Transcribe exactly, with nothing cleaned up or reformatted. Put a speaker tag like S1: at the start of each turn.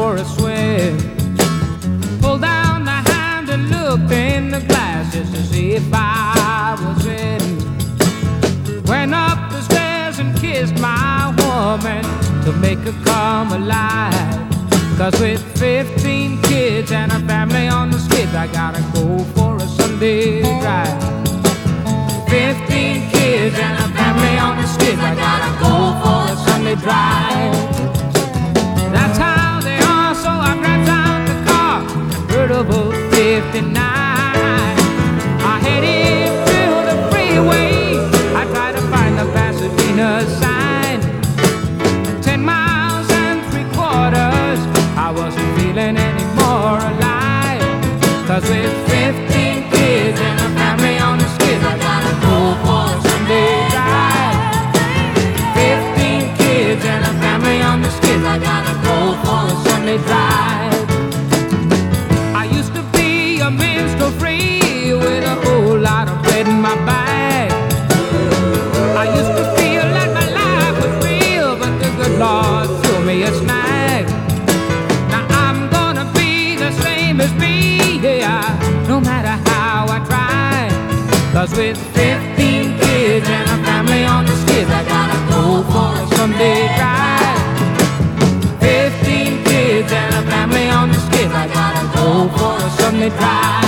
S1: for a swim. Pulled down the hand and looked in the glass just to see if I was in. Went up the stairs and kissed my woman to make her come alive. Cause with fifteen kids and a family on the skids, I gotta go for a Sunday drive. Fifteen kids and a family on the skids, I gotta go for a Sunday drive. That's how they are, so I grabbed out the car, convertible fifty-nine. I headed to the freeway, I tried to find the Pasadena sign. Ten miles and three quarters, I wasn't feeling any more alive. Cause with fifteen kids and a family on the skids, I gotta go for a Sunday drive. Fifteen kids and a family on the skids, I gotta go for a Sunday drive. I used to be a minstrel free with a whole lot of bread in my bag. I used to feel like my life was real, but the good Lord threw me a snag. Now I'm gonna be the same as me, yeah, no matter how I try. Cause with fifteen kids and a family on the skids, I gotta go for a Sunday drive. Fifteen kids and a family on the skids, I gotta go for a Sunday drive.